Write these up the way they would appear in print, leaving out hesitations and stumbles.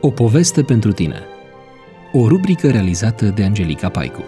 O poveste pentru tine. O rubrică realizată de Angelica Paicu.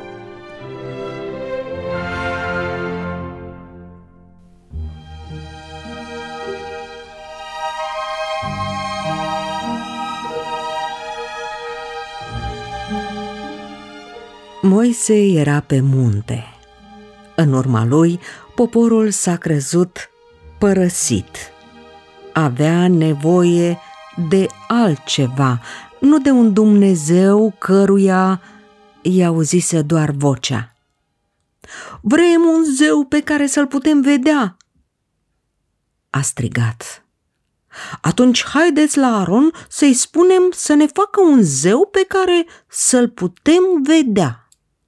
Moise era pe munte. În urma lui, poporul s-a crezut părăsit. Avea nevoie de altceva, nu de un Dumnezeu căruia i auzise doar vocea. Vrem un zeu pe care să-l putem vedea, a strigat. Atunci haideți la Aron să-i spunem să ne facă un zeu pe care să-l putem vedea.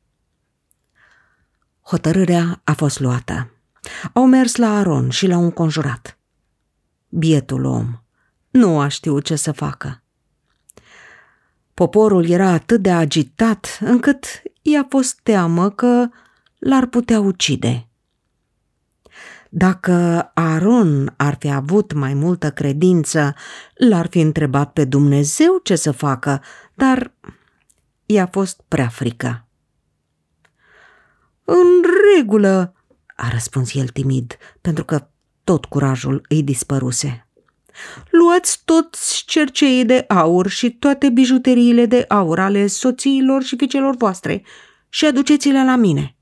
Hotărârea a fost luată. Au mers la Aron și l-au înconjurat. Bietul om nu a știut ce să facă. Poporul era atât de agitat încât i-a fost teamă că l-ar putea ucide. Dacă Aron ar fi avut mai multă credință, l-ar fi întrebat pe Dumnezeu ce să facă, dar i-a fost prea frică. În regulă, a răspuns el timid, pentru că tot curajul îi dispăruse. Luați toți cerceii de aur și toate bijuteriile de aur ale soțiilor și fiicelor voastre și aduceți-le la mine.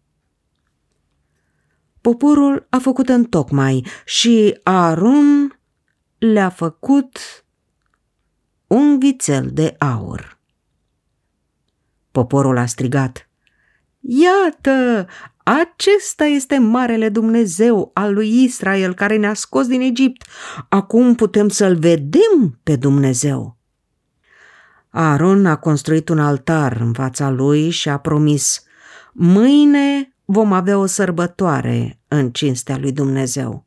Poporul a făcut întocmai și Aron le-a făcut un vițel de aur. Poporul a strigat: Iată, acesta este marele Dumnezeu al lui Israel care ne-a scos din Egipt. Acum putem să-l vedem pe Dumnezeu. Aron a construit un altar în fața lui și a promis: mâine vom avea o sărbătoare în cinstea lui Dumnezeu.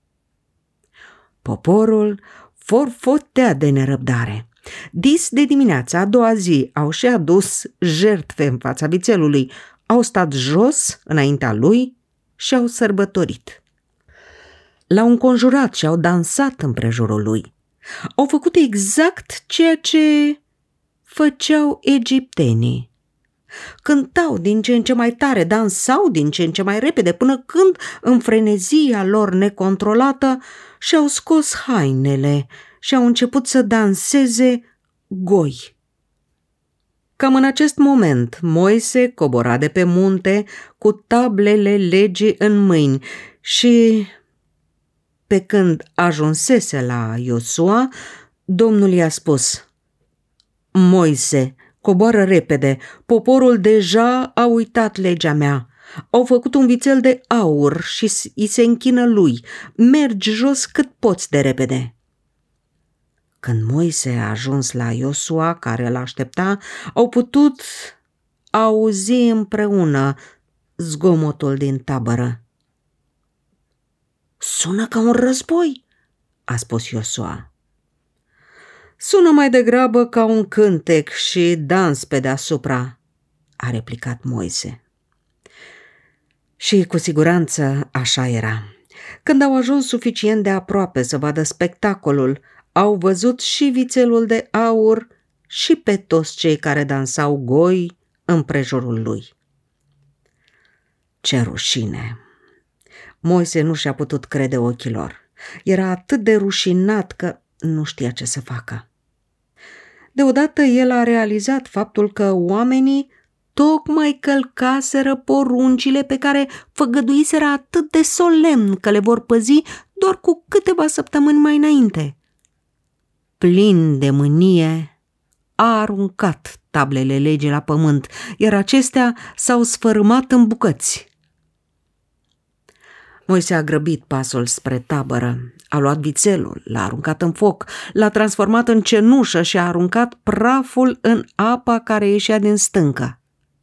Poporul forfotea de nerăbdare. Dis de dimineața a doua zi au și adus jertfe în fața vițelului, au stat jos înaintea lui și au sărbătorit. L-au înconjurat și au dansat împrejurul lui. Au făcut exact ceea ce făceau egiptenii. Cântau din ce în ce mai tare, dansau din ce în ce mai repede, până când, în frenezia lor necontrolată, și-au scos hainele și au început să danseze goi. Cam în acest moment, Moise cobora de pe munte cu tablele legii în mâini și, pe când ajunsese la Iosua, Domnul i-a spus: Moise, coboară repede, poporul deja a uitat legea mea. Au făcut un vițel de aur și îi se închină lui. Mergi jos cât poți de repede. Când Moise a ajuns la Iosua, care îl aștepta, au putut auzi împreună zgomotul din tabără. Sună ca un război, a spus Iosua. Sună mai degrabă ca un cântec și dans pe deasupra, a replicat Moise. Și cu siguranță așa era. Când au ajuns suficient de aproape să vadă spectacolul, au văzut și vițelul de aur și pe toți cei care dansau goi împrejurul lui. Ce rușine! Moise nu și-a putut crede ochilor. Era atât de rușinat că nu știa ce să facă. Deodată el a realizat faptul că oamenii tocmai călcaseră poruncile pe care făgăduiseră atât de solemn că le vor păzi doar cu câteva săptămâni mai înainte. Plin de mânie, a aruncat tablele legii la pământ, iar acestea s-au sfărâmat în bucăți. Moise a grăbit pasul spre tabără, a luat vițelul, l-a aruncat în foc, l-a transformat în cenușă și a aruncat praful în apa care ieșea din stâncă.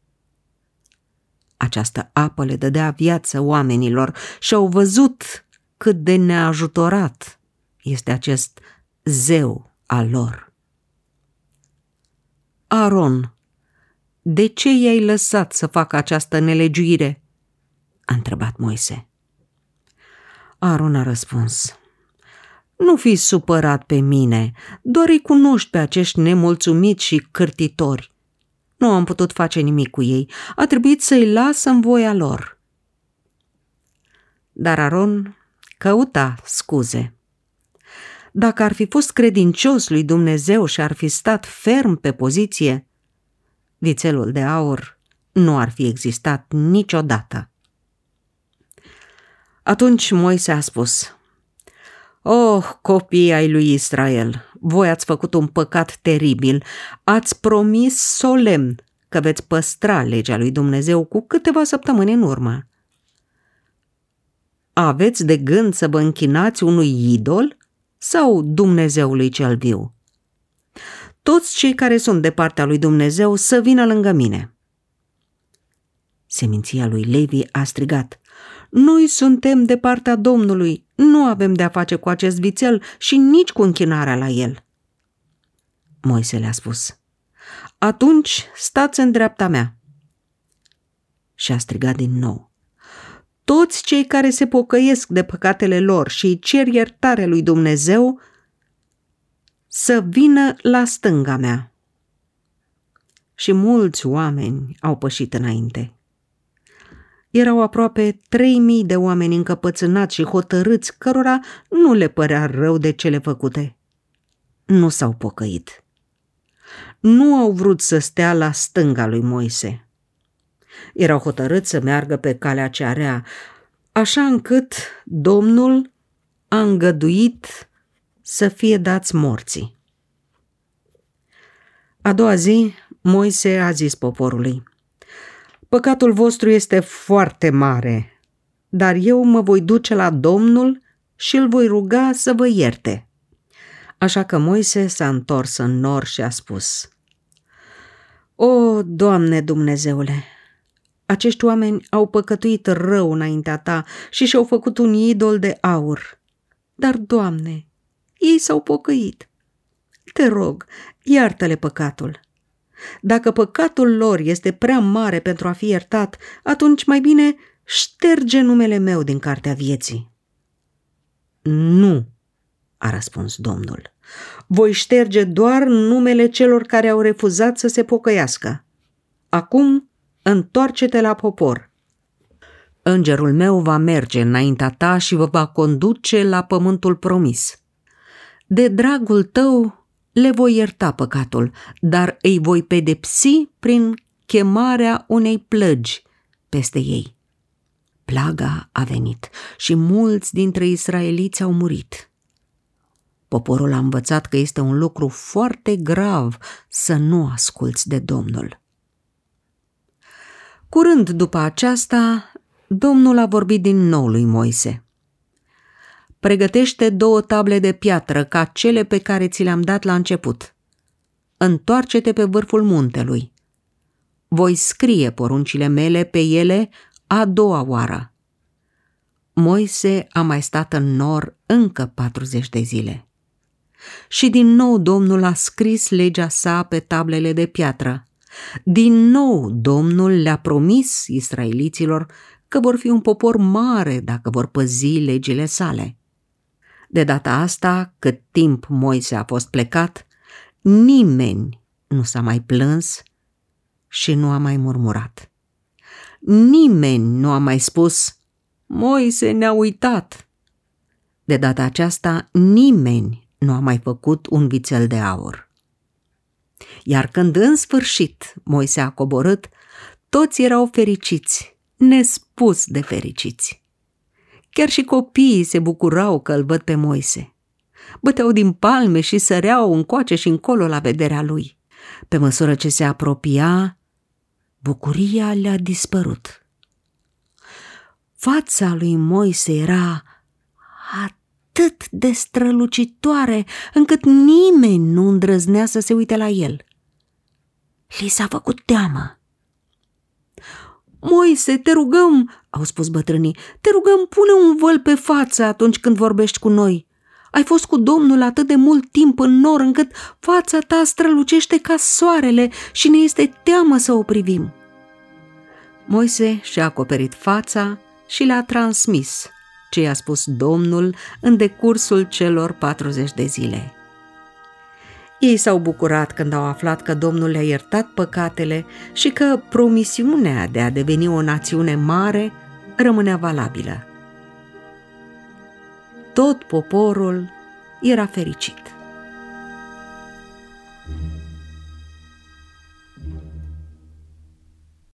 Această apă le dădea viață oamenilor și au văzut cât de neajutorat este acest zeu al lor. Aron, de ce i-ai lăsat să facă această nelegiuire? A întrebat Moise. Aron a răspuns: nu fi supărat pe mine, doar îi cunoști pe acești nemulțumiți și cârtitori. Nu am putut face nimic cu ei, a trebuit să-i las în voia lor. Dar Aron căuta scuze. Dacă ar fi fost credincios lui Dumnezeu și ar fi stat ferm pe poziție, vițelul de aur nu ar fi existat niciodată. Atunci Moise a spus: copii ai lui Israel, voi ați făcut un păcat teribil, ați promis solemn că veți păstra legea lui Dumnezeu cu câteva săptămâni în urmă. Aveți de gând să vă închinați unui idol sau Dumnezeului cel viu? Toți cei care sunt de partea lui Dumnezeu să vină lângă mine. Seminția lui Levi a strigat: noi suntem de partea Domnului, nu avem de-a face cu acest vițel și nici cu închinarea la el. Moise le-a spus: atunci stați în dreapta mea. Și a strigat din nou: toți cei care se pocăiesc de păcatele lor și îi cer iertare lui Dumnezeu să vină la stânga mea. Și mulți oameni au pășit înainte. Erau aproape 3000 de oameni încăpățânați și hotărâți, cărora nu le părea rău de cele făcute. Nu s-au pocăit. Nu au vrut să stea la stânga lui Moise. Erau hotărâți să meargă pe calea cea rea, așa încât Domnul a îngăduit să fie dați morții. A doua zi, Moise a zis poporului: păcatul vostru este foarte mare, dar eu mă voi duce la Domnul și îl voi ruga să vă ierte. Așa că Moise s-a întors în nor și a spus: Doamne Dumnezeule, acești oameni au păcătuit rău înaintea ta și și-au făcut un idol de aur. Dar, Doamne, ei s-au pocăit. Te rog, iartă-le păcatul. Dacă păcatul lor este prea mare pentru a fi iertat, atunci mai bine șterge numele meu din cartea vieții. Nu, a răspuns Domnul. Voi șterge doar numele celor care au refuzat să se pocăiască. Acum întoarce-te la popor. Îngerul meu va merge înaintea ta și vă va conduce la pământul promis. De dragul tău le voi ierta păcatul, dar îi voi pedepsi prin chemarea unei plăgi peste ei. Plaga a venit și mulți dintre israeliți au murit. Poporul a învățat că este un lucru foarte grav să nu asculți de Domnul. Curând după aceasta, Domnul a vorbit din nou lui Moise: pregătește 2 table de piatră ca cele pe care ți le-am dat la început. Întoarce-te pe vârful muntelui. Voi scrie poruncile mele pe ele a doua oară. Moise a mai stat în nor încă 40 de zile. Și din nou Domnul a scris legea sa pe tablele de piatră. Din nou Domnul le-a promis israeliților că vor fi un popor mare dacă vor păzi legile sale. De data asta, cât timp Moise a fost plecat, nimeni nu s-a mai plâns și nu a mai murmurat. Nimeni nu a mai spus: Moise ne-a uitat. De data aceasta, nimeni nu a mai făcut un vițel de aur. Iar când în sfârșit Moise a coborât, toți erau fericiți, nespus de fericiți. Chiar și copiii se bucurau că îl văd pe Moise. Băteau din palme și săreau încoace și încolo la vederea lui. Pe măsură ce se apropia, bucuria le-a dispărut. Fața lui Moise era atât de strălucitoare încât nimeni nu îndrăznea să se uite la el. Li s-a făcut teamă. Moise, te rugăm, au spus bătrânii, te rugăm, pune un văl pe față atunci când vorbești cu noi. Ai fost cu Domnul atât de mult timp în nor încât fața ta strălucește ca soarele și ne este teamă să o privim. Moise și-a acoperit fața și le-a transmis ce i-a spus Domnul în decursul celor 40 de zile. Ei s-au bucurat când au aflat că Domnul le-a iertat păcatele și că promisiunea de a deveni o națiune mare rămânea valabilă. Tot poporul era fericit.